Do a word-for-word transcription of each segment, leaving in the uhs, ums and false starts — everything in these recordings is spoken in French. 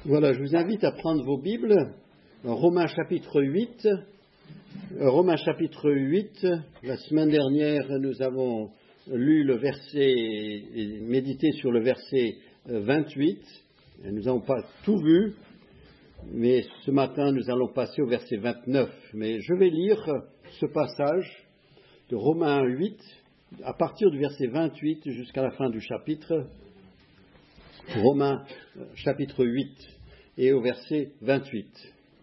Voilà, je vous invite à prendre vos Bibles, Romains chapitre huit. Romains chapitre huit, la semaine dernière, nous avons lu le verset et médité sur le verset vingt-huit. Nous n'avons pas tout vu, mais ce matin, nous allons passer au verset vingt-neuf. Mais je vais lire ce passage de Romains huit, à partir du verset vingt-huit jusqu'à la fin du chapitre. Romains chapitre huit et au verset vingt-huit.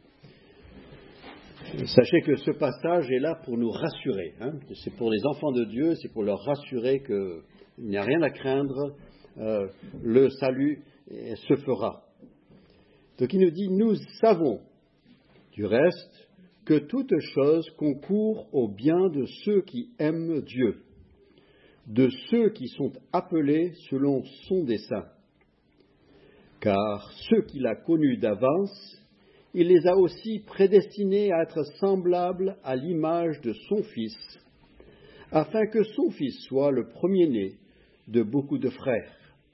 Sachez que ce passage est là pour nous rassurer. Hein. C'est pour les enfants de Dieu, c'est pour leur rassurer qu'il n'y a rien à craindre, euh, le salut se fera. Donc il nous dit, nous savons du reste que toute chose concourt au bien de ceux qui aiment Dieu, de ceux qui sont appelés selon son dessein. Car ceux qu'il a connus d'avance, il les a aussi prédestinés à être semblables à l'image de son Fils, afin que son Fils soit le premier-né de beaucoup de frères.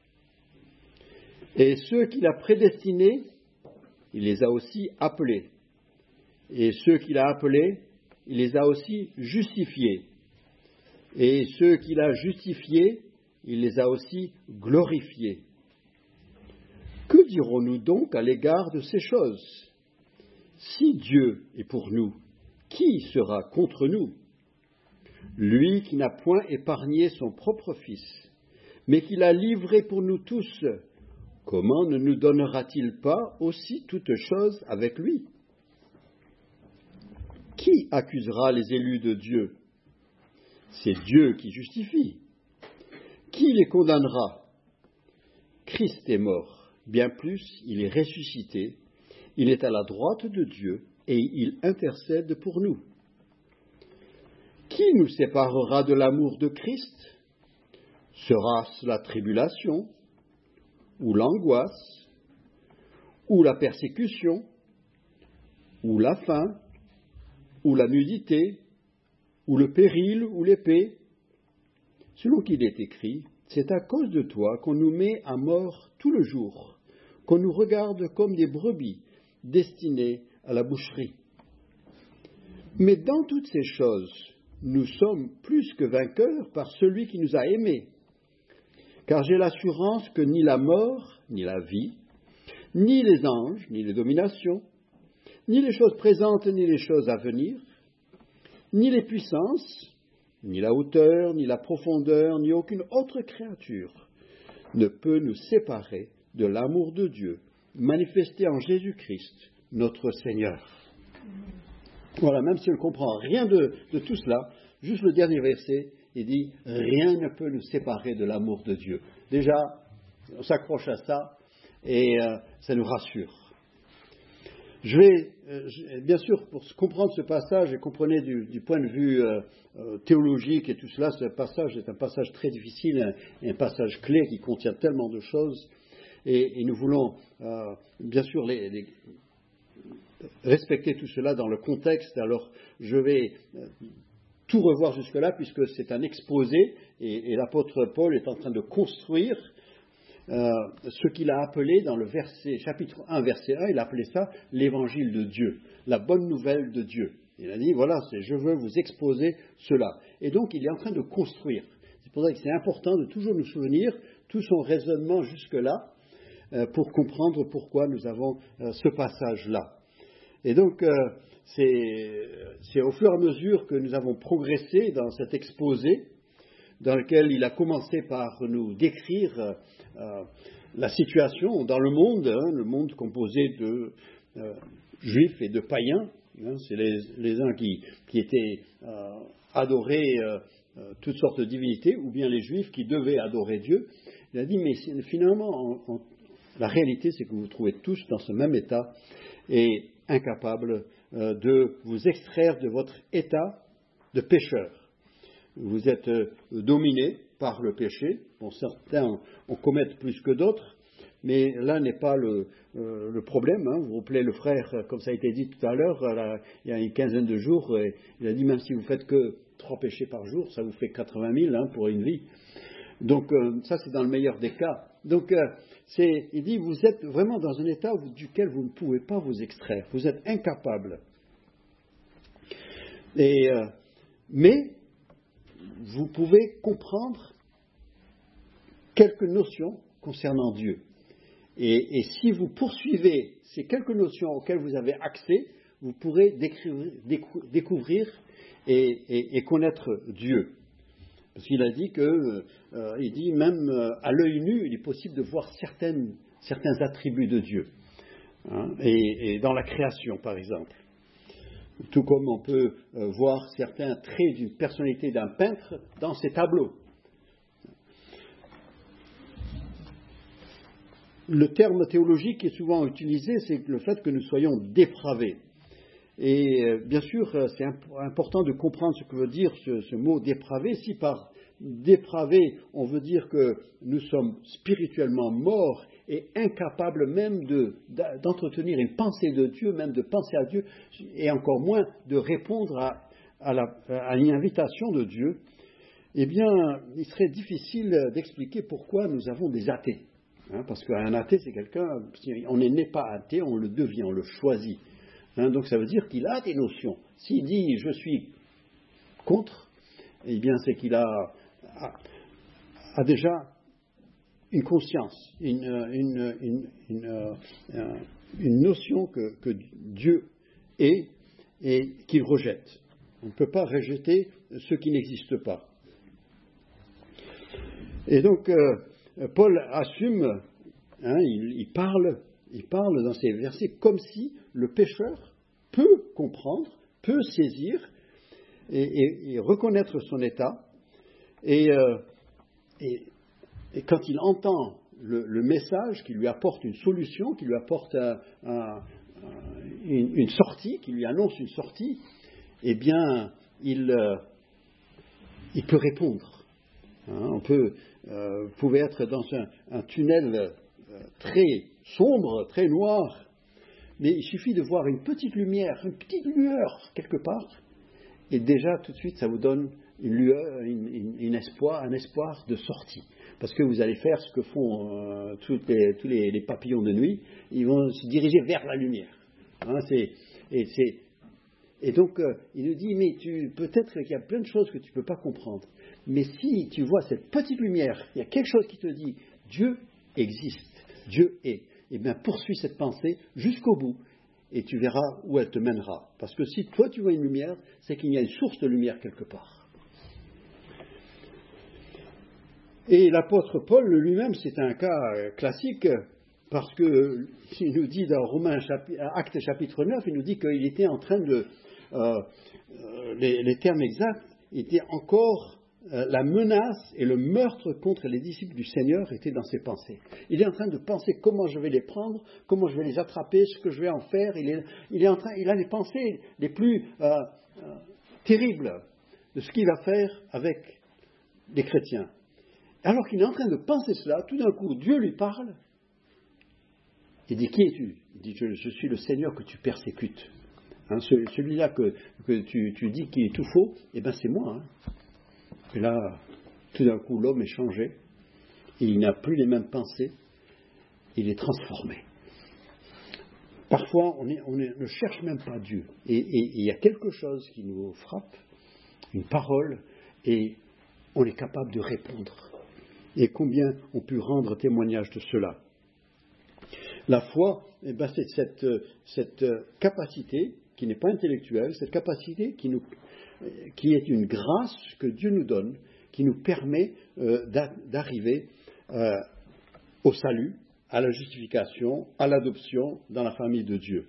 Et ceux qu'il a prédestinés, il les a aussi appelés. Et ceux qu'il a appelés, il les a aussi justifiés. Et ceux qu'il a justifiés, il les a aussi glorifiés. Que dirons-nous donc à l'égard de ces choses ? Si Dieu est pour nous, qui sera contre nous ? Lui qui n'a point épargné son propre Fils, mais qui l'a livré pour nous tous, comment ne nous donnera-t-il pas aussi toutes choses avec lui ? Qui accusera les élus de Dieu ? C'est Dieu qui justifie. Qui les condamnera ? Christ est mort. Bien plus, il est ressuscité, il est à la droite de Dieu et il intercède pour nous. Qui nous séparera de l'amour de Christ ? Sera-ce la tribulation, ou l'angoisse, ou la persécution, ou la faim, ou la nudité, ou le péril, ou l'épée ? Selon qu'il est écrit, c'est à cause de toi qu'on nous met à mort tout le jour, qu'on nous regarde comme des brebis destinées à la boucherie. Mais dans toutes ces choses, nous sommes plus que vainqueurs par celui qui nous a aimés. Car j'ai l'assurance que ni la mort, ni la vie, ni les anges, ni les dominations, ni les choses présentes, ni les choses à venir, ni les puissances, ni la hauteur, ni la profondeur, ni aucune autre créature ne peut nous séparer de l'amour de Dieu manifesté en Jésus-Christ, notre Seigneur. Voilà, même si on ne comprend rien de, de tout cela, juste le dernier verset, il dit « Rien ne peut nous séparer de l'amour de Dieu ». Déjà, on s'accroche à ça et euh, ça nous rassure. Je vais, euh, je, bien sûr, pour comprendre ce passage, et comprenez du, du point de vue euh, euh, théologique et tout cela, ce passage est un passage très difficile, un, un passage clé qui contient tellement de choses. Et, et nous voulons, euh, bien sûr, les, les, respecter tout cela dans le contexte. Alors, je vais euh, tout revoir jusque-là, puisque c'est un exposé, et, et l'apôtre Paul est en train de construire euh, ce qu'il a appelé dans le verset, chapitre un, verset un, il a appelé ça l'évangile de Dieu, la bonne nouvelle de Dieu. Il a dit, voilà, c'est, je veux vous exposer cela. Et donc, il est en train de construire. C'est pour ça que c'est important de toujours nous souvenir tout son raisonnement jusque-là, pour comprendre pourquoi nous avons euh, ce passage-là. Et donc, euh, c'est, c'est au fur et à mesure que nous avons progressé dans cet exposé, dans lequel il a commencé par nous décrire euh, la situation dans le monde, hein, le monde composé de euh, juifs et de païens. Hein, c'est les, les uns qui, qui étaient euh, adorés euh, euh, toutes sortes de divinités, ou bien les juifs qui devaient adorer Dieu. Il a dit, mais finalement, en, en la réalité, c'est que vous vous trouvez tous dans ce même état et incapables euh, de vous extraire de votre état de pécheur. Vous êtes euh, dominés par le péché. Bon, certains en commettent plus que d'autres, mais là n'est pas le, euh, le problème. Hein. Vous vous rappelez le frère, comme ça a été dit tout à l'heure, là, il y a une quinzaine de jours, et il a dit même si vous faites que trois péchés par jour, ça vous fait quatre-vingt mille hein, pour une vie. Donc euh, ça c'est dans le meilleur des cas. Donc euh, c'est, il dit, vous êtes vraiment dans un état duquel vous ne pouvez pas vous extraire. Vous êtes incapable. Et, euh, mais vous pouvez comprendre quelques notions concernant Dieu. Et, et si vous poursuivez ces quelques notions auxquelles vous avez accès, vous pourrez découvrir, découvrir et, et, et connaître Dieu. Parce qu'il a dit que, euh, il dit même euh, à l'œil nu, il est possible de voir certaines, certains attributs de Dieu. Hein, et, et dans la création, par exemple. Tout comme on peut euh, voir certains traits d'une personnalité d'un peintre dans ses tableaux. Le terme théologique qui est souvent utilisé, c'est le fait que nous soyons dépravés. Et euh, bien sûr, c'est imp- important de comprendre ce que veut dire ce, ce mot dépravé. Si par dépravé, on veut dire que nous sommes spirituellement morts et incapables même de, d'entretenir une pensée de Dieu, même de penser à Dieu, et encore moins de répondre à, à, la, à une invitation de Dieu, eh bien, il serait difficile d'expliquer pourquoi nous avons des athées. Hein, parce qu'un athée, c'est quelqu'un, on n'est pas athée, on le devient, on le choisit. Hein, donc ça veut dire qu'il a des notions. S'il dit « je suis contre », eh bien c'est qu'il a, a, a déjà une conscience, une, une, une, une, une notion que, que Dieu est et qu'il rejette. On ne peut pas rejeter ce qui n'existe pas. Et donc, euh, Paul assume, hein, il, il, parle, il parle dans ces versets comme si le pécheur peut comprendre, peut saisir et, et, et reconnaître son état. Et, euh, et, et quand il entend le, le message qui lui apporte une solution, qui lui apporte un, un, une, une sortie, qui lui annonce une sortie, eh bien, il, euh, il peut répondre. Hein, on peut, euh, vous pouvez être dans un, un tunnel euh, très sombre, très noir, mais il suffit de voir une petite lumière, une petite lueur quelque part, et déjà tout de suite ça vous donne une lueur, une, une, une espoir, un espoir de sortie. Parce que vous allez faire ce que font euh, toutes les, tous les, les papillons de nuit, ils vont se diriger vers la lumière. Hein, c'est, et, c'est, et donc euh, il nous dit, mais tu, peut-être qu'il y a plein de choses que tu ne peux pas comprendre. Mais si tu vois cette petite lumière, il y a quelque chose qui te dit, Dieu existe, Dieu est, eh bien poursuis cette pensée jusqu'au bout et tu verras où elle te mènera. Parce que si toi tu vois une lumière, c'est qu'il y a une source de lumière quelque part. Et l'apôtre Paul lui-même, c'est un cas classique, parce que il nous dit dans Romains chapitre, Actes chapitre neuf, il nous dit qu'il était en train de, euh, les, les termes exacts étaient encore euh, la menace et le meurtre contre les disciples du Seigneur étaient dans ses pensées. Il est en train de penser comment je vais les prendre, comment je vais les attraper, ce que je vais en faire. Il est, il est en train, il a les pensées les plus euh, euh, terribles de ce qu'il va faire avec les chrétiens. Alors qu'il est en train de penser cela, tout d'un coup, Dieu lui parle. Il dit, qui es-tu ? Il dit, je, je suis le Seigneur que tu persécutes. Hein, celui-là que, que tu, tu dis qui est tout faux, eh bien c'est moi. Hein. Et là, tout d'un coup, l'homme est changé. Et il n'a plus les mêmes pensées. Il est transformé. Parfois, on, est, on est, ne cherche même pas Dieu. Et, et, et il y a quelque chose qui nous frappe, une parole, et on est capable de répondre. Et combien on peut rendre témoignage de cela. La foi, eh ben, c'est cette, cette capacité qui n'est pas intellectuelle, cette capacité qui, nous, qui est une grâce que Dieu nous donne, qui nous permet euh, d'arriver euh, au salut, à la justification, à l'adoption dans la famille de Dieu.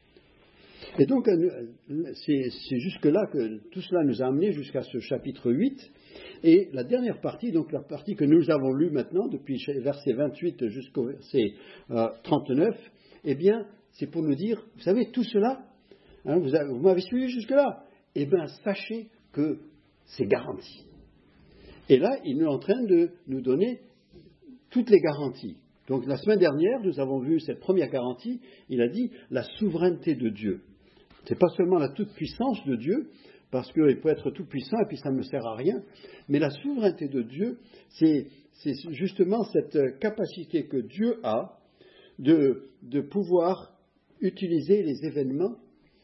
Et donc, c'est, c'est jusque-là que tout cela nous a amené jusqu'à ce chapitre huit. Et la dernière partie, donc la partie que nous avons lue maintenant, depuis verset vingt-huit jusqu'au verset euh, trente-neuf, eh bien, c'est pour nous dire, vous savez, tout cela, hein, vous, avez, vous m'avez suivi jusque-là, eh bien, sachez que c'est garanti. Et là, il est en train de nous donner toutes les garanties. Donc, la semaine dernière, nous avons vu cette première garantie, il a dit la souveraineté de Dieu. Ce n'est pas seulement la toute-puissance de Dieu, parce qu'il peut être tout-puissant et puis ça ne me sert à rien, mais la souveraineté de Dieu, c'est, c'est justement cette capacité que Dieu a de, de pouvoir utiliser les événements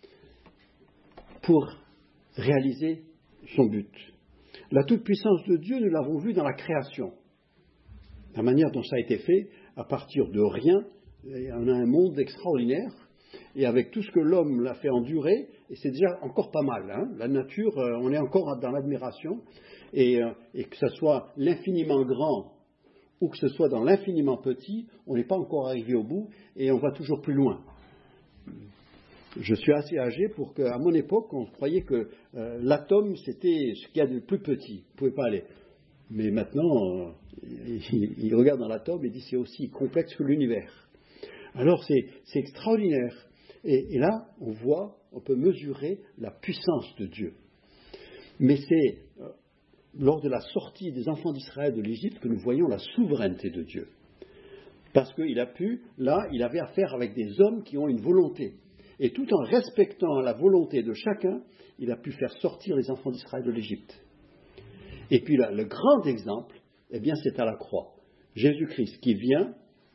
pour réaliser son but. La toute-puissance de Dieu, nous l'avons vu dans la création. La manière dont ça a été fait, à partir de rien, on a un monde extraordinaire, et avec tout ce que l'homme l'a fait endurer, et c'est déjà encore pas mal. Hein, la nature, on est encore dans l'admiration, et, et que ce soit l'infiniment grand ou que ce soit dans l'infiniment petit, on n'est pas encore arrivé au bout, et on va toujours plus loin. Je suis assez âgé pour qu'à mon époque, on croyait que euh, l'atome, c'était ce qu'il y a de plus petit. On ne pouvait pas aller. Mais maintenant, euh, il, il regarde dans l'atome et dit c'est aussi complexe que l'univers. Alors c'est, c'est extraordinaire. Et, et là, on voit, on peut mesurer la puissance de Dieu. Mais c'est euh, lors de la sortie des enfants d'Israël de l'Égypte que nous voyons la souveraineté de Dieu. Parce qu'il a pu, là, il avait affaire avec des hommes qui ont une volonté. Et tout en respectant la volonté de chacun, il a pu faire sortir les enfants d'Israël de l'Égypte. Et puis là, le grand exemple, eh bien, c'est à la croix. Jésus-Christ qui vient,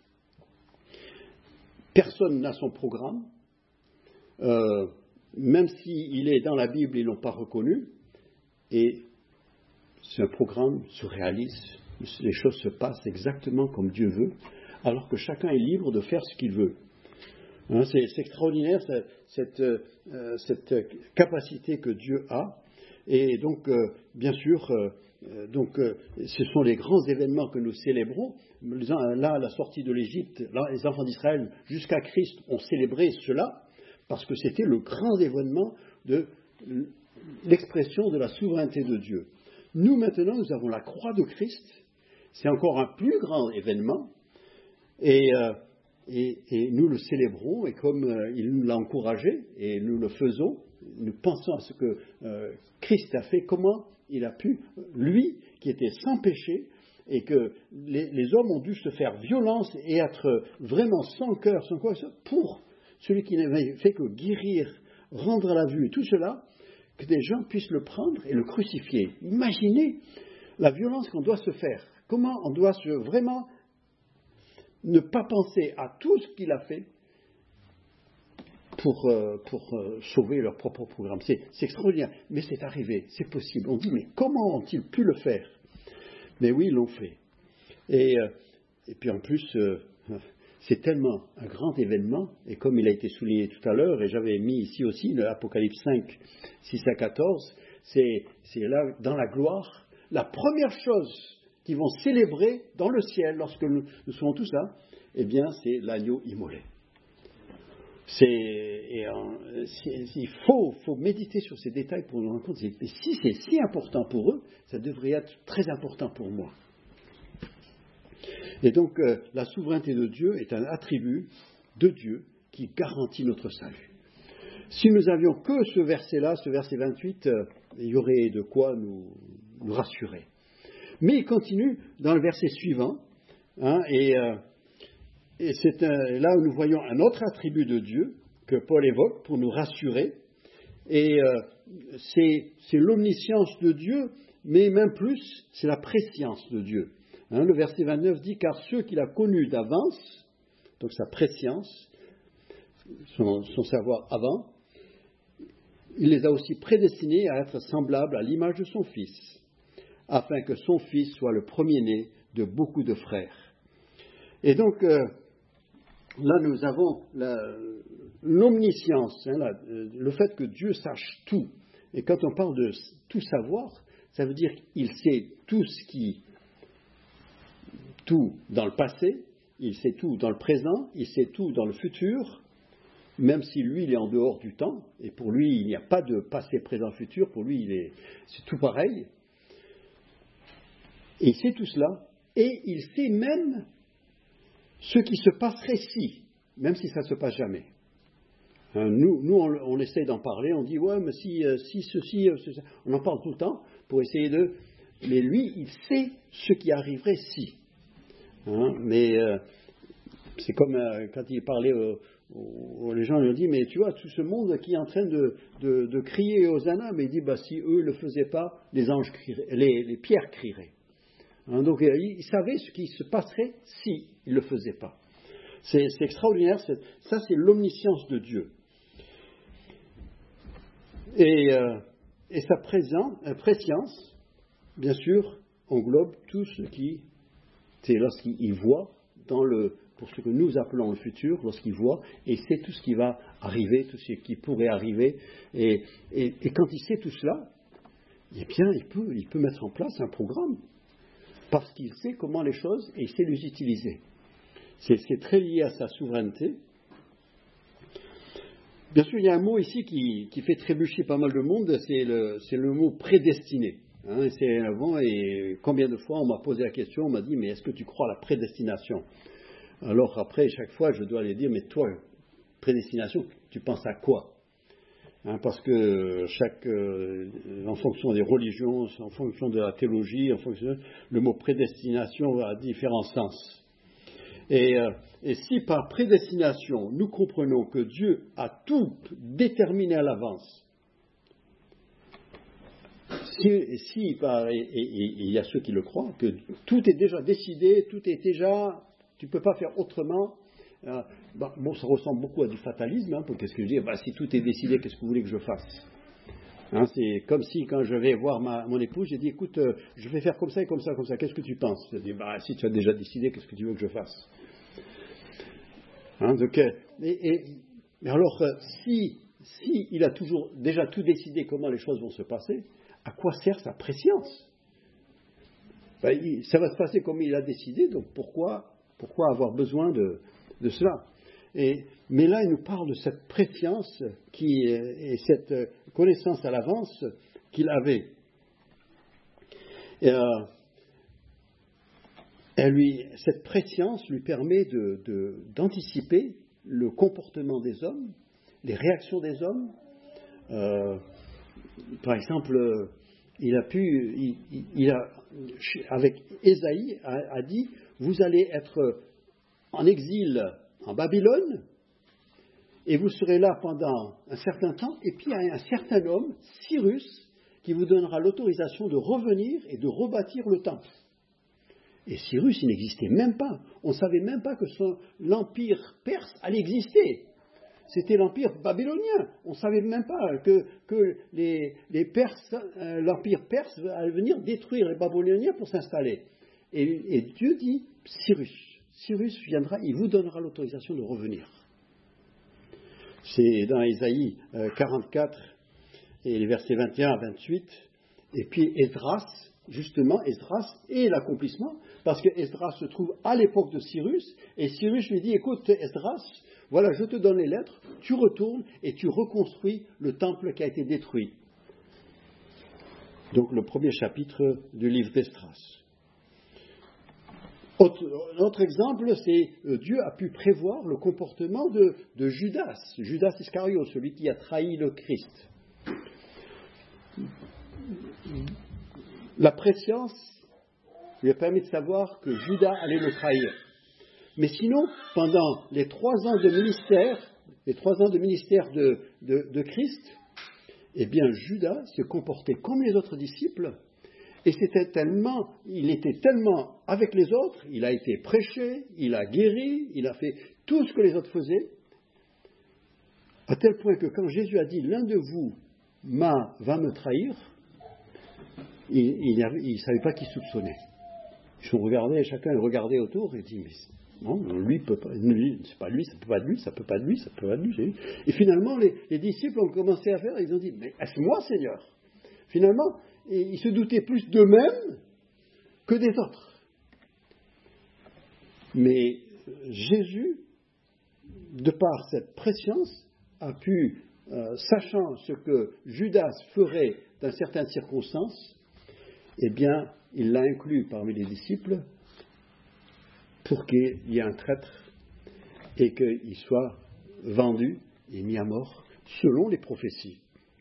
personne n'a son programme, euh, même s'il est dans la Bible, ils ne l'ont pas reconnu, et c'est un programme se réalise, les choses se passent exactement comme Dieu veut, alors que chacun est libre de faire ce qu'il veut. Hein, c'est, c'est extraordinaire cette, cette, euh, cette capacité que Dieu a. Et donc, euh, bien sûr, euh, donc, euh, ce sont les grands événements que nous célébrons. Là, la sortie de l'Égypte, là, les enfants d'Israël, jusqu'à Christ, ont célébré cela, parce que c'était le grand événement de l'expression de la souveraineté de Dieu. Nous, maintenant, nous avons la croix de Christ. C'est encore un plus grand événement. Et... Euh, Et, et nous le célébrons, et comme euh, il nous l'a encouragé, et nous le faisons, nous pensons à ce que euh, Christ a fait, comment il a pu, lui, qui était sans péché, et que les, les hommes ont dû se faire violence et être vraiment sans cœur, sans quoi, pour celui qui n'avait fait que guérir, rendre la vue, tout cela, que des gens puissent le prendre et le crucifier. Imaginez la violence qu'on doit se faire, comment on doit se vraiment... ne pas penser à tout ce qu'il a fait pour, euh, pour euh, sauver leur propre programme. C'est, c'est extraordinaire, mais c'est arrivé, c'est possible. On dit, mais comment ont-ils pu le faire? Mais oui, ils l'ont fait. Et, euh, et puis en plus, euh, c'est tellement un grand événement, et comme il a été souligné tout à l'heure, et j'avais mis ici aussi l'Apocalypse cinq, six à quatorze, c'est, c'est là, dans la gloire, la première chose qui vont célébrer dans le ciel, lorsque nous, nous serons tous là, eh bien, c'est l'agneau immolé. C'est, et, euh, c'est, il faut, faut méditer sur ces détails pour nous rendre compte. Et si c'est si important pour eux, ça devrait être très important pour moi. Et donc, euh, la souveraineté de Dieu est un attribut de Dieu qui garantit notre salut. Si nous avions que ce verset-là, ce verset vingt-huit, euh, il y aurait de quoi nous, nous rassurer. Mais il continue dans le verset suivant, hein, et, euh, et c'est un, là où nous voyons un autre attribut de Dieu que Paul évoque pour nous rassurer, et euh, c'est, c'est l'omniscience de Dieu, mais même plus, c'est la préscience de Dieu. Hein, le verset vingt-neuf dit « Car ceux qu'il a connus d'avance, donc sa préscience, son, son savoir avant, il les a aussi prédestinés à être semblables à l'image de son Fils, afin que son Fils soit le premier-né de beaucoup de frères. » Et donc, euh, là, nous avons la, l'omniscience, hein, la, le fait que Dieu sache tout. Et quand on parle de tout savoir, ça veut dire qu'il sait tout ce qui... tout dans le passé, il sait tout dans le présent, il sait tout dans le futur, même si lui, il est en dehors du temps, et pour lui, il n'y a pas de passé, présent, futur, pour lui, il est, c'est tout pareil. Et il sait tout cela, et il sait même ce qui se passerait si, même si ça ne se passe jamais. Hein, nous, nous on, on essaie d'en parler, on dit, ouais, mais si, euh, si ceci, euh, ceci, on en parle tout le temps pour essayer de... Mais lui, il sait ce qui arriverait si. Hein, mais euh, c'est comme euh, quand il parlait, euh, aux, les gens lui ont dit, mais tu vois, tout ce monde qui est en train de, de, de crier Hosanna, mais il dit, bah, si eux ne le faisaient pas, les anges crieraient, les, les pierres crieraient. Hein, donc il savait ce qui se passerait s'il ne le faisait pas. C'est, c'est extraordinaire, c'est, ça c'est l'omniscience de Dieu. Et, euh, et sa présence, euh, préscience, bien sûr, englobe tout ce qui, c'est lorsqu'il voit, dans le, pour ce que nous appelons le futur, lorsqu'il voit, et sait tout ce qui va arriver, tout ce qui pourrait arriver, et, et, et quand il sait tout cela, eh bien, il peut, il peut mettre en place un programme, parce qu'il sait comment les choses, et il sait les utiliser. C'est, c'est très lié à sa souveraineté. Bien sûr, il y a un mot ici qui, qui fait trébucher pas mal de monde, c'est le, c'est le mot prédestiné. Hein, c'est avant, et combien de fois on m'a posé la question, on m'a dit, mais est-ce que tu crois à la prédestination? Alors après, chaque fois, je dois aller dire, mais toi, prédestination, tu penses à quoi? Hein, parce que chaque, euh, en fonction des religions, en fonction de la théologie, en fonction, le mot prédestination a différents sens. Et, euh, et si par prédestination, nous comprenons que Dieu a tout déterminé à l'avance, si, si par, et, et, et il y a ceux qui le croient, que tout est déjà décidé, tout est déjà, tu ne peux pas faire autrement, euh, bah, bon, ça ressemble beaucoup à du fatalisme, hein, pour qu'est-ce que je dis, bah, si tout est décidé, qu'est-ce que vous voulez que je fasse? Hein, c'est comme si quand je vais voir ma, mon épouse, j'ai dit, écoute, euh, je vais faire comme ça et comme ça, comme ça, qu'est-ce que tu penses? Je dis, bah, si tu as déjà décidé, qu'est-ce que tu veux que je fasse? Hein, donc, euh, et, et, mais alors, euh, si, si il a toujours déjà tout décidé comment les choses vont se passer, à quoi sert sa préscience? Ben, il, ça va se passer comme il a décidé, donc pourquoi, pourquoi avoir besoin de, de cela? Et, mais là, il nous parle de cette préscience qui, et cette connaissance à l'avance qu'il avait. Et, euh, elle lui, cette préscience lui permet de, de, d'anticiper le comportement des hommes, les réactions des hommes. Euh, par exemple, il a pu, il, il, il a, avec Ésaïe, a, a dit, vous allez être en exil en Babylone, et vous serez là pendant un certain temps, et puis il y a un certain homme, Cyrus, qui vous donnera l'autorisation de revenir et de rebâtir le temple. Et Cyrus, il n'existait même pas. On ne savait même pas que son, l'empire perse allait exister. C'était l'empire babylonien. On ne savait même pas que, que les, les Perses, euh, l'empire perse allait venir détruire les Babyloniens pour s'installer. Et, et Dieu dit, Cyrus, Cyrus viendra, il vous donnera l'autorisation de revenir. C'est dans Ésaïe euh, quarante-quatre, et les versets vingt et un à vingt-huit. Et puis Esdras, justement, Esdras est l'accomplissement, parce que Esdras se trouve à l'époque de Cyrus, et Cyrus lui dit, écoute Esdras, voilà, je te donne les lettres, tu retournes et tu reconstruis le temple qui a été détruit. Donc le premier chapitre du livre d'Esdras. Autre, autre exemple, c'est euh, Dieu a pu prévoir le comportement de, de Judas, Judas Iscariote, celui qui a trahi le Christ. La préscience lui a permis de savoir que Judas allait le trahir. Mais sinon, pendant les trois ans de ministère, les trois ans de ministère de, de, de Christ, eh bien Judas se comportait comme les autres disciples, et c'était tellement, il était tellement avec les autres, il a été prêché, il a guéri, il a fait tout ce que les autres faisaient, à tel point que quand Jésus a dit l'un de vous m'a, va me trahir, il ne savait pas qui soupçonnait. Ils sont regardés, chacun regardait autour et dit mais non, lui peut pas, lui, c'est pas lui, ça peut pas être lui, ça peut pas être lui, ça peut pas être lui. Et finalement, les, les disciples ont commencé à faire, ils ont dit mais est-ce moi, Seigneur? Finalement, ils se doutaient plus d'eux-mêmes que des autres. Mais Jésus, de par cette préscience, a pu, euh, sachant ce que Judas ferait dans certaines circonstances, eh bien, il l'a inclus parmi les disciples pour qu'il y ait un traître et qu'il soit vendu et mis à mort selon les prophéties.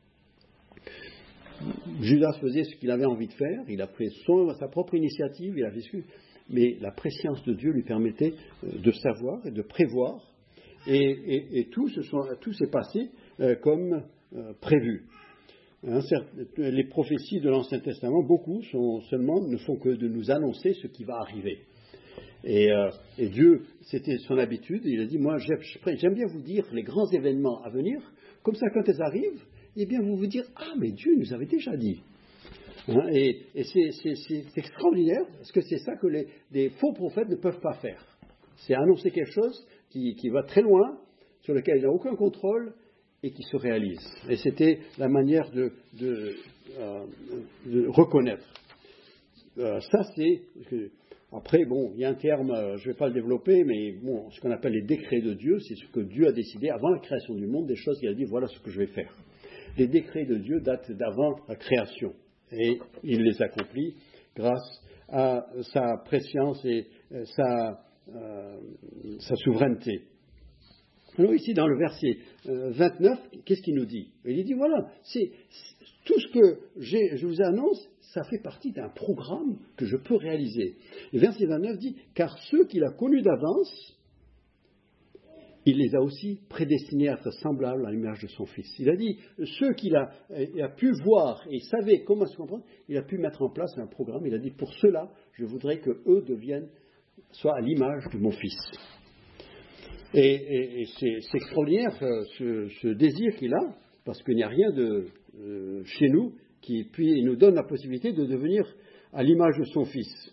Judas faisait ce qu'il avait envie de faire, il a pris son, sa propre initiative, il a fait ce que, mais la préscience de Dieu lui permettait de savoir et de prévoir, et, et, et tout, se sont, tout s'est passé euh, comme euh, prévu. Hein, les prophéties de l'Ancien Testament, beaucoup sont seulement, ne font que de nous annoncer ce qui va arriver. Et, euh, et Dieu, c'était son habitude, il a dit, moi j'aime bien vous dire les grands événements à venir, comme ça quand ils arrivent, eh bien vous vous dire, ah mais Dieu nous avait déjà dit. Hein, et et c'est, c'est, c'est extraordinaire, parce que c'est ça que les, les faux prophètes ne peuvent pas faire. C'est annoncer quelque chose qui, qui va très loin, sur lequel il n'a aucun contrôle, et qui se réalise. Et c'était la manière de, de, euh, de reconnaître. Euh, ça c'est... Après, bon, il y a un terme, euh, je ne vais pas le développer, mais bon, ce qu'on appelle les décrets de Dieu, c'est ce que Dieu a décidé avant la création du monde, des choses qu'il a dit, voilà ce que je vais faire. Les décrets de Dieu datent d'avant la création, et il les accomplit grâce à sa préscience et euh, sa, euh, sa souveraineté. Alors ici, dans le verset euh, vingt-neuf, qu'est-ce qu'il nous dit? Il dit, voilà, c'est, c'est tout ce que j'ai, je vous annonce, ça fait partie d'un programme que je peux réaliser. Le verset vingt-neuf dit, car ceux qu'il a connus d'avance, il les a aussi prédestinés à être semblables à l'image de son Fils. Il a dit, ceux qu'il a, il a pu voir et savait comment se comprendre, il a pu mettre en place un programme. Il a dit, pour cela, je voudrais que eux deviennent, soient à l'image de mon Fils. Et, et, et c'est, c'est extraordinaire ce, ce désir qu'il a, parce qu'il n'y a rien de, euh, chez nous qui puis, nous donne la possibilité de devenir à l'image de son Fils.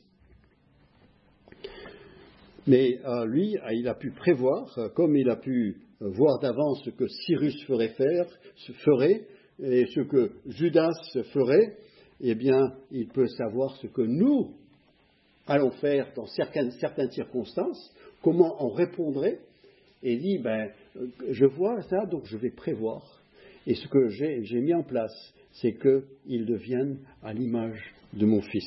Mais euh, lui, il a pu prévoir, comme il a pu voir d'avance ce que Cyrus ferait faire, ferait, et ce que Judas ferait, eh bien, il peut savoir ce que nous allons faire dans certaines, certaines circonstances, comment on répondrait, et dit, ben, je vois ça, donc je vais prévoir. Et ce que j'ai, j'ai mis en place, c'est qu'ils deviennent à l'image de mon Fils.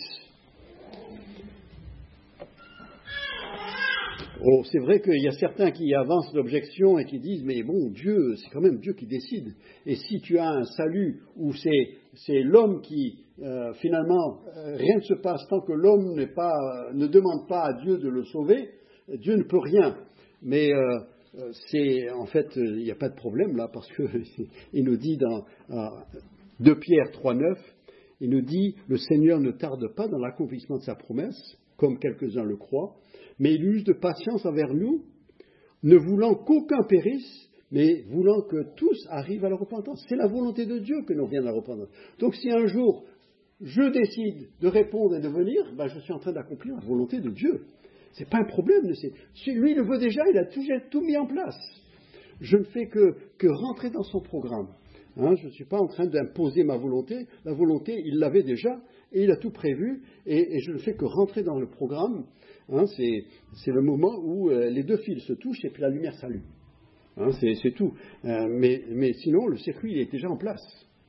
Oh, c'est vrai qu'il y a certains qui avancent l'objection et qui disent, mais bon, Dieu, c'est quand même Dieu qui décide. Et si tu as un salut où c'est, c'est l'homme qui, euh, finalement, euh, rien ne se passe tant que l'homme n'est pas, euh, ne demande pas à Dieu de le sauver, Dieu ne peut rien. Mais euh, c'est, en fait, il n'y a pas de problème là, parce qu'il nous dit dans euh, deux Pierre trois neuf, il nous dit, le Seigneur ne tarde pas dans l'accomplissement de sa promesse, comme quelques-uns le croient, mais il use de patience envers nous, ne voulant qu'aucun périsse, mais voulant que tous arrivent à la repentance. C'est la volonté de Dieu que l'on vienne à la repentance. Donc si un jour je décide de répondre et de venir, ben je suis en train d'accomplir la volonté de Dieu. Ce n'est pas un problème. C'est, lui, il le veut déjà, il a tout, tout mis en place. Je ne fais que, que rentrer dans son programme. Hein, je ne suis pas en train d'imposer ma volonté. La volonté, il l'avait déjà, et il a tout prévu, et, et je ne fais que rentrer dans le programme. Hein, c'est, c'est le moment où euh, les deux fils se touchent et puis la lumière s'allume. Hein, c'est, c'est tout. Euh, mais, mais sinon, le circuit, il est déjà en place.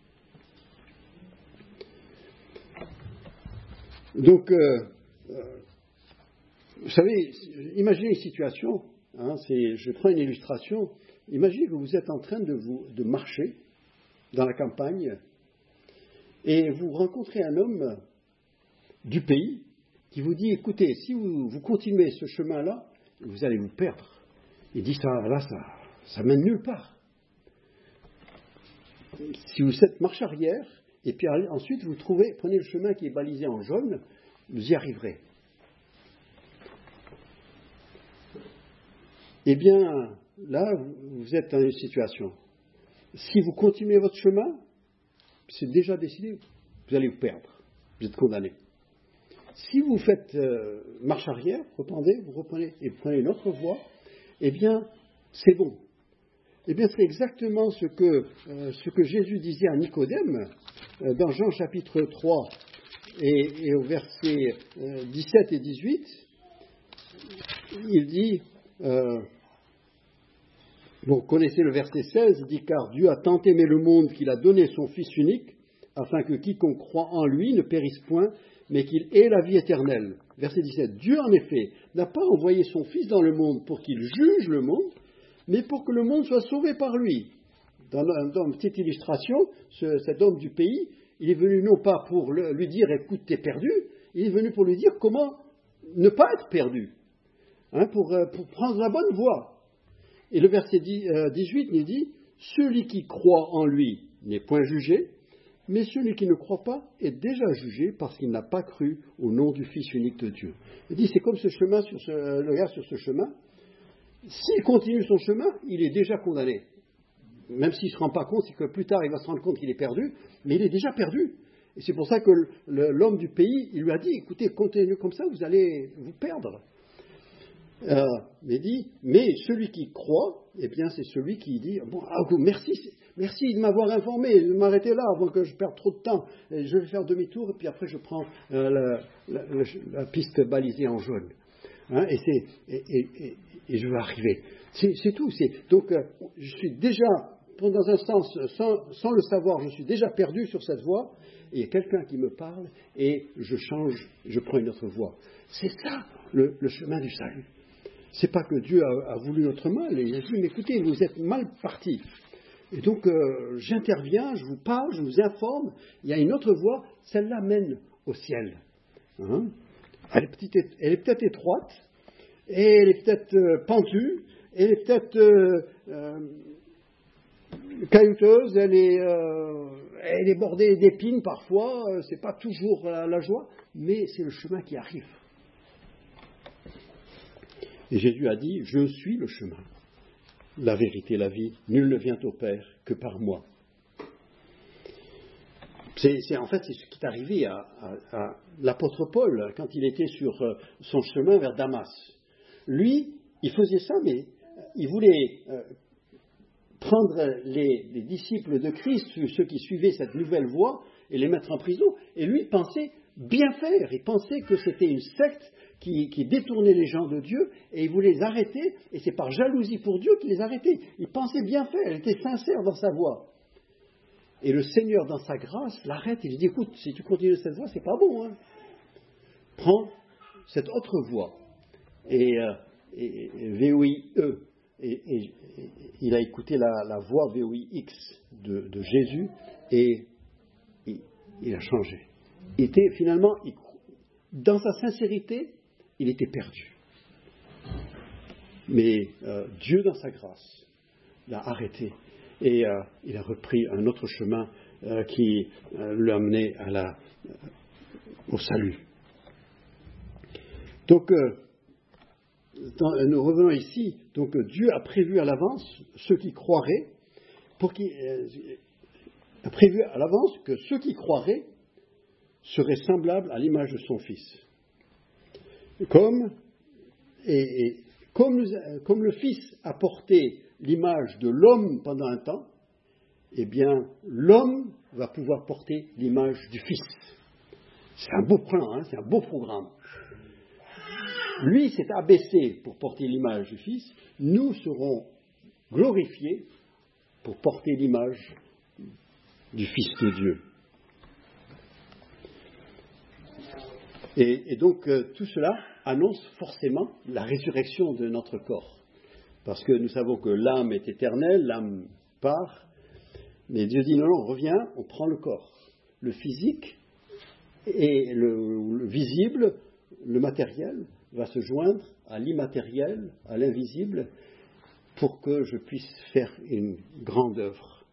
Donc, euh, euh, vous savez, imaginez une situation, hein, c'est, je prends une illustration, imaginez que vous êtes en train de, vous, de marcher dans la campagne et vous rencontrez un homme du pays qui vous dit, écoutez, si vous, vous continuez ce chemin-là, vous allez vous perdre. Il dit, ça, là, ça, ça mène nulle part. Si vous faites marche arrière, et puis ensuite vous trouvez, prenez le chemin qui est balisé en jaune, vous y arriverez. Eh bien, là, vous êtes dans une situation. Si vous continuez votre chemin, c'est déjà décidé, vous allez vous perdre, vous êtes condamné. Si vous faites euh, marche arrière, rependez, vous reprenez et vous prenez une autre voie, eh bien, c'est bon. Eh bien, c'est exactement ce que, euh, ce que Jésus disait à Nicodème euh, dans Jean chapitre trois et, et au verset euh, dix-sept et dix-huit. Il dit, euh, vous connaissez le verset seize, il dit, car Dieu a tant aimé le monde qu'il a donné son Fils unique, afin que quiconque croit en lui ne périsse point, mais qu'il ait la vie éternelle. Verset dix-sept. Dieu, en effet, n'a pas envoyé son Fils dans le monde pour qu'il juge le monde, mais pour que le monde soit sauvé par lui. Dans, dans une petite illustration, ce, cet homme du pays, il est venu non pas pour le, lui dire, écoute, t'es perdu, il est venu pour lui dire comment ne pas être perdu, hein, pour, pour prendre la bonne voie. Et le verset dix-huit nous dit, celui qui croit en lui n'est point jugé, mais celui qui ne croit pas est déjà jugé parce qu'il n'a pas cru au nom du Fils unique de Dieu. Il dit, c'est comme ce chemin, sur ce, le gars sur ce chemin, s'il continue son chemin, il est déjà condamné. Même s'il ne se rend pas compte, c'est que plus tard il va se rendre compte qu'il est perdu, mais il est déjà perdu. Et c'est pour ça que le, l'homme du pays, il lui a dit, écoutez, continuez comme ça, vous allez vous perdre. Euh, mais dit, mais celui qui croit, eh bien c'est celui qui dit, bon, ah, merci, merci de m'avoir informé, de m'arrêter là avant que je perde trop de temps. Et je vais faire demi-tour et puis après je prends euh, la, la, la, la piste balisée en jaune. Hein, et, c'est, et, et, et, et je vais arriver. C'est, c'est tout. C'est, donc euh, je suis déjà, dans un sens, sans, sans le savoir, je suis déjà perdu sur cette voie. Et il y a quelqu'un qui me parle et je change, je prends une autre voie. C'est ça le, le chemin du salut. C'est pas que Dieu a, a voulu notre mal. Il a dit, mais écoutez, vous êtes mal partis. Et donc, euh, j'interviens, je vous parle, je vous informe. Il y a une autre voie, celle-là mène au ciel. Hein? Elle, est petite, elle est peut-être étroite, et elle est peut-être euh, pentue, elle est peut-être euh, euh, caillouteuse, elle est, euh, elle est bordée d'épines parfois, euh, c'est pas toujours la, la joie, mais c'est le chemin qui arrive. Et Jésus a dit, je suis le chemin, la vérité, la vie, nul ne vient au Père que par moi. C'est, c'est, en fait, c'est ce qui est arrivé à, à, à l'apôtre Paul quand il était sur euh, son chemin vers Damas. Lui, il faisait ça, mais il voulait euh, prendre les, les disciples de Christ, ceux qui suivaient cette nouvelle voie, et les mettre en prison. Et lui, il pensait bien faire. Il pensait que c'était une secte qui, qui détournait les gens de Dieu, et il voulait les arrêter, et c'est par jalousie pour Dieu qu'il les arrêtait. Il pensait bien faire, il était sincère dans sa voie. Et le Seigneur, dans sa grâce, l'arrête et lui dit, écoute, si tu continues cette voie, c'est pas bon. Hein. Prends cette autre voie. Et, euh, et, et V O I E. Et, et, et il a écouté la, la voix V O I X de, de Jésus et il, il a changé. Il était finalement, il, dans sa sincérité, il était perdu. Mais euh, Dieu, dans sa grâce, l'a arrêté. Et euh, il a repris un autre chemin euh, qui euh, l'a amené à la, euh, au salut. Donc, euh, dans, nous revenons ici. Donc, Dieu a prévu à l'avance ceux qui croiraient, pour qui, euh, a prévu à l'avance que ceux qui croiraient seraient semblables à l'image de son Fils. Comme, et, et, comme, comme le Fils a porté l'image de l'homme pendant un temps, eh bien, l'homme va pouvoir porter l'image du Fils. C'est un beau plan, hein, c'est un beau programme. Lui s'est abaissé pour porter l'image du Fils, nous serons glorifiés pour porter l'image du Fils de Dieu. Et, et donc, euh, tout cela annonce forcément la résurrection de notre corps. Parce que nous savons que l'âme est éternelle, l'âme part, mais Dieu dit non, non, on revient, on prend le corps. Le physique et le, le visible, le matériel, va se joindre à l'immatériel, à l'invisible, pour que je puisse faire une grande œuvre.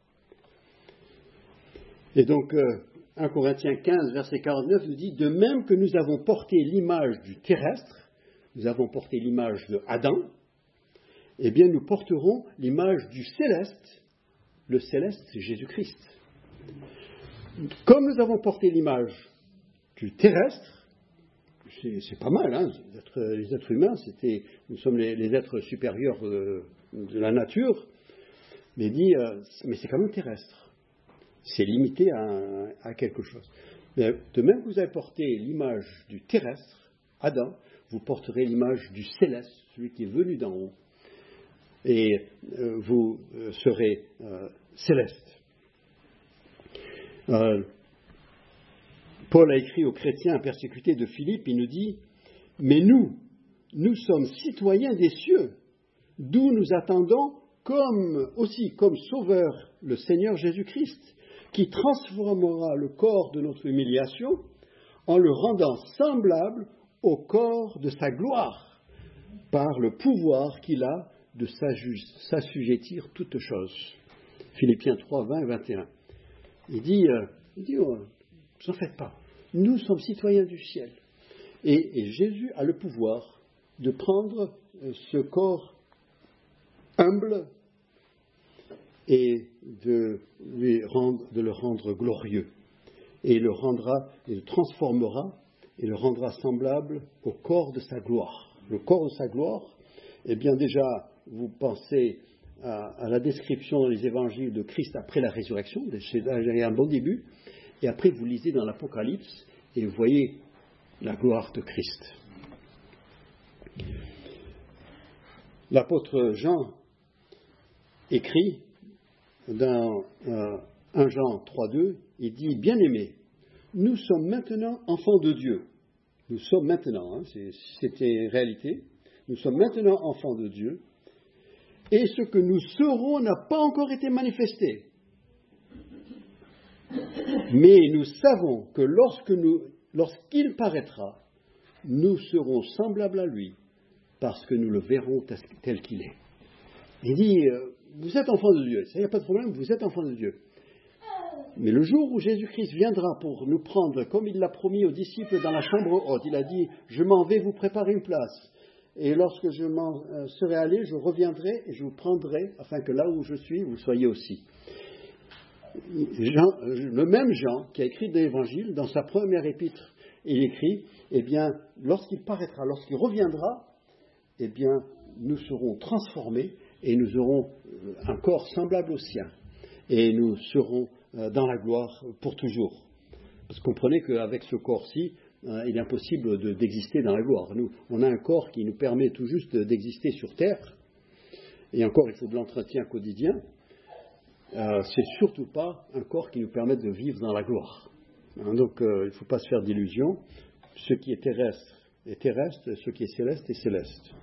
Et donc, euh, un Corinthiens quinze, verset quarante-neuf nous dit, de même que nous avons porté l'image du terrestre, nous avons porté l'image de Adam, eh bien nous porterons l'image du céleste. Le céleste, c'est Jésus-Christ. Comme nous avons porté l'image du terrestre, c'est, c'est pas mal, hein, les, êtres, les êtres humains, c'était, nous sommes les, les êtres supérieurs de, de la nature, mais, dit, euh, mais c'est quand même terrestre. C'est limité à, à quelque chose. Mais de même que vous avez porté l'image du terrestre, Adam, vous porterez l'image du céleste, celui qui est venu d'en haut. Et euh, vous euh, serez euh, céleste. Euh, Paul a écrit aux chrétiens persécutés de Philippe, il nous dit, mais nous, nous sommes citoyens des cieux, d'où nous attendons comme, aussi comme sauveur le Seigneur Jésus-Christ, qui transformera le corps de notre humiliation en le rendant semblable au corps de sa gloire, par le pouvoir qu'il a de s'assujettir toutes choses. Philippiens trois, vingt et vingt et un. Il dit, euh, Il dit, oh, vous en faites pas. Nous sommes citoyens du ciel. Et, et Jésus a le pouvoir de prendre ce corps humble et de, lui rendre, de le rendre glorieux. Et il le rendra, il le transformera et le rendra semblable au corps de sa gloire. Le corps de sa gloire, eh bien déjà, vous pensez à, à la description dans les évangiles de Christ après la résurrection, c'est un bon début, et après vous lisez dans l'Apocalypse et vous voyez la gloire de Christ. L'apôtre Jean écrit dans euh, premier Jean trois deux, il dit « Bien-aimés, nous sommes maintenant enfants de Dieu. » Nous sommes maintenant, hein, c'était réalité, nous sommes maintenant enfants de Dieu, et ce que nous serons n'a pas encore été manifesté. Mais nous savons que lorsque nous, lorsqu'il paraîtra, nous serons semblables à lui, parce que nous le verrons tel qu'il est. Il dit, euh, vous êtes enfants de Dieu, ça, il n'y a pas de problème, vous êtes enfants de Dieu. Mais le jour où Jésus-Christ viendra pour nous prendre, comme il l'a promis aux disciples dans la chambre haute, il a dit, je m'en vais vous préparer une place. Et lorsque je m'en serai allé, je reviendrai et je vous prendrai, afin que là où je suis, vous soyez aussi. Jean, le même Jean qui a écrit l'Évangile, dans sa première épître, il écrit, eh bien, lorsqu'il paraîtra, lorsqu'il reviendra, eh bien, nous serons transformés et nous aurons un corps semblable au sien. Et nous serons dans la gloire pour toujours. Parce que comprenez qu'avec ce corps-ci, euh, il est impossible de, d'exister dans la gloire. Nous, on a un corps qui nous permet tout juste d'exister sur terre, et encore il faut de l'entretien quotidien. Euh, c'est surtout pas un corps qui nous permet de vivre dans la gloire. Hein, donc euh, il ne faut pas se faire d'illusions. Ce qui est terrestre est terrestre, ce qui est céleste est céleste.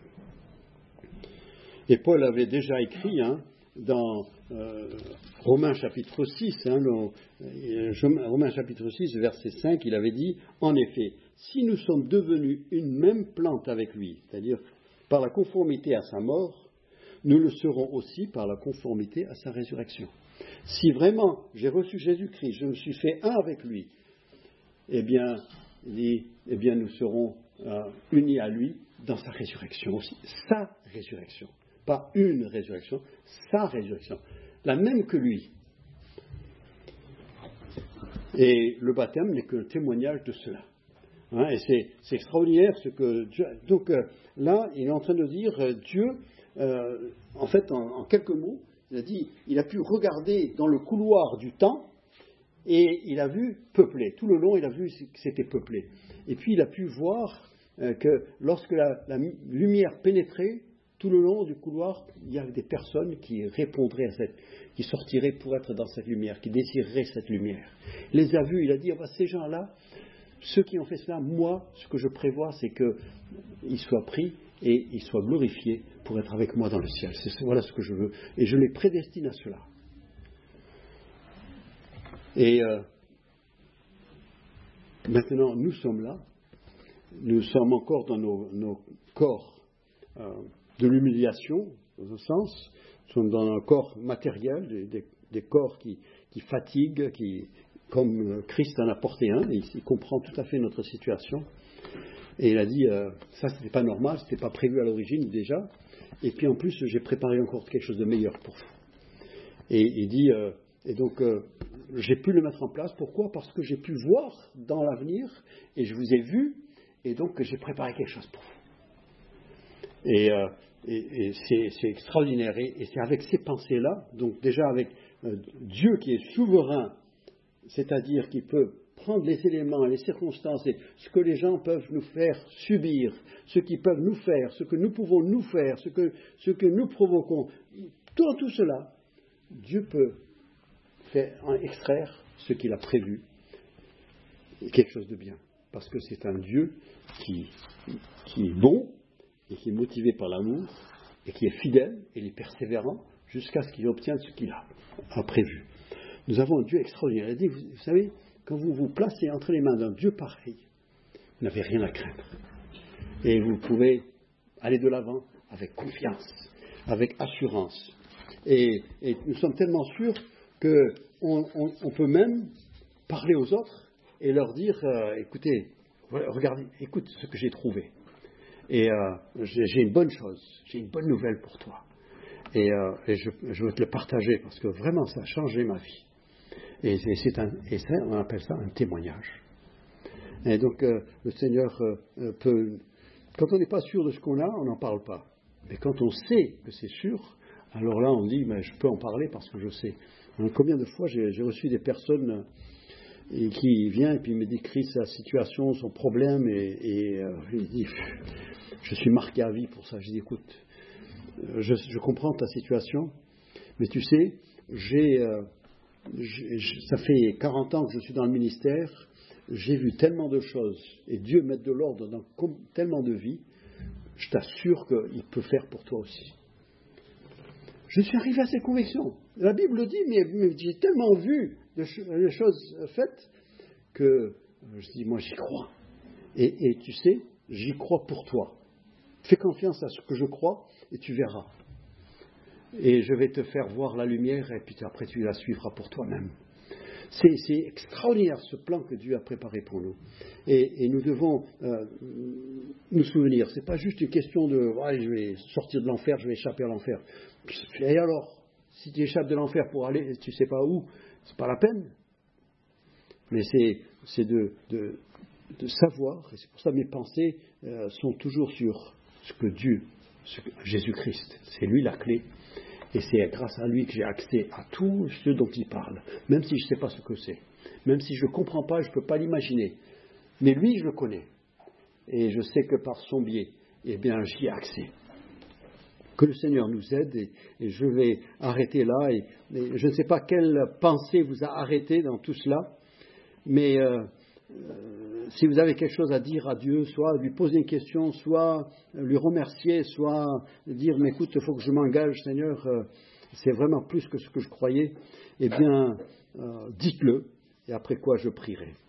Et Paul avait déjà écrit, hein, dans euh, Romains chapitre six, hein, le, Romains chapitre six, verset cinq, il avait dit, en effet, si nous sommes devenus une même plante avec lui, c'est-à-dire par la conformité à sa mort, nous le serons aussi par la conformité à sa résurrection. Si vraiment j'ai reçu Jésus-Christ, je me suis fait un avec lui, eh bien, il dit, eh bien nous serons euh, unis à lui dans sa résurrection aussi, sa résurrection. Pas une résurrection, sa résurrection, la même que lui. Et le baptême n'est qu'un témoignage de cela. Hein, et c'est, c'est extraordinaire ce que Dieu. Donc euh, là, il est en train de dire euh, Dieu, euh, en fait, en, en quelques mots, il a dit, il a pu regarder dans le couloir du temps et il a vu peuplé. Tout le long, il a vu que c'était peuplé. Et puis il a pu voir euh, que lorsque la, la lumière pénétrait, tout le long du couloir, il y avait des personnes qui répondraient à cette, qui sortiraient pour être dans cette lumière, qui désireraient cette lumière. Il les a vus, il a dit, ah ben, ces gens-là, ceux qui ont fait cela, moi, ce que je prévois, c'est qu'ils soient pris et ils soient glorifiés pour être avec moi dans le ciel. C'est, voilà ce que je veux. Et je les prédestine à cela. Et euh, maintenant, nous sommes là. Nous sommes encore dans nos, nos corps euh, de l'humiliation, dans un sens. Nous sommes dans un corps matériel, des, des, des corps qui, qui fatiguent, qui, comme Christ en a porté un, et il, il comprend tout à fait notre situation. Et il a dit, euh, ça c'était pas normal, c'était pas prévu à l'origine déjà, et puis en plus j'ai préparé encore quelque chose de meilleur pour vous. Et il dit, euh, et donc euh, j'ai pu le mettre en place, pourquoi ? Parce que j'ai pu voir dans l'avenir, et je vous ai vu, et donc j'ai préparé quelque chose pour vous. Et, euh, et, et c'est, c'est extraordinaire, et, et c'est avec ces pensées-là, donc déjà avec euh, Dieu qui est souverain, c'est-à-dire qu'il peut prendre les éléments, les circonstances, et ce que les gens peuvent nous faire subir, ce qu'ils peuvent nous faire, ce que nous pouvons nous faire, ce que, ce que nous provoquons, tout, tout cela, Dieu peut faire extraire ce qu'il a prévu, quelque chose de bien, parce que c'est un Dieu qui, qui est bon, et qui est motivé par l'amour, et qui est fidèle, et il est persévérant, jusqu'à ce qu'il obtienne ce qu'il a, a prévu. Nous avons un Dieu extraordinaire. Il a dit, vous, vous savez, quand vous vous placez entre les mains d'un Dieu pareil, vous n'avez rien à craindre. Et vous pouvez aller de l'avant avec confiance, avec assurance. Et, et nous sommes tellement sûrs qu'on on, on peut même parler aux autres et leur dire, euh, écoutez, regardez, écoute ce que j'ai trouvé. Et euh, j'ai, j'ai une bonne chose, j'ai une bonne nouvelle pour toi. Et, euh, et je, je veux te le partager parce que vraiment ça a changé ma vie. Et, et, c'est un, et ça, on appelle ça un témoignage. Et donc euh, le Seigneur euh, peut... Quand on n'est pas sûr de ce qu'on a, on n'en parle pas. Mais quand on sait que c'est sûr, alors là on dit, mais je peux en parler parce que je sais. Alors, combien de fois j'ai, j'ai reçu des personnes et qui viennent et puis me décrit sa situation, son problème, et, et euh, il dit, je suis marqué à vie pour ça. Je dis, écoute, je, je comprends ta situation, mais tu sais, j'ai, euh, j'ai, ça fait quarante ans que je suis dans le ministère, j'ai vu tellement de choses, et Dieu met de l'ordre dans tellement de vies, je t'assure qu'il peut faire pour toi aussi. Je suis arrivé à cette conviction. La Bible le dit, mais, mais j'ai tellement vu de, ch- de choses faites que je dis, moi j'y crois. Et, et tu sais, j'y crois pour toi. Fais confiance à ce que je crois et tu verras. Et je vais te faire voir la lumière et puis après tu la suivras pour toi-même. C'est, c'est extraordinaire ce plan que Dieu a préparé pour nous. Et, et nous devons euh, nous souvenir. C'est pas juste une question de ouais, je vais sortir de l'enfer, je vais échapper à l'enfer. Et alors, si tu échappes de l'enfer pour aller, tu sais pas où, c'est pas la peine. Mais c'est, c'est de, de, de savoir, et c'est pour ça que mes pensées euh, sont toujours sur ce que Dieu, ce que Jésus-Christ, c'est lui la clé. Et c'est grâce à lui que j'ai accès à tout ce dont il parle, même si je ne sais pas ce que c'est, même si je ne comprends pas, je ne peux pas l'imaginer. Mais lui, je le connais. Et je sais que par son biais, eh bien, j'y ai accès. Que le Seigneur nous aide, et, et je vais arrêter là. Et, et je ne sais pas quelle pensée vous a arrêté dans tout cela, mais euh, euh, si vous avez quelque chose à dire à Dieu, soit lui poser une question, soit lui remercier, soit dire, mais écoute, il faut que je m'engage, Seigneur, euh, c'est vraiment plus que ce que je croyais, eh bien, euh, dites-le, et après quoi je prierai.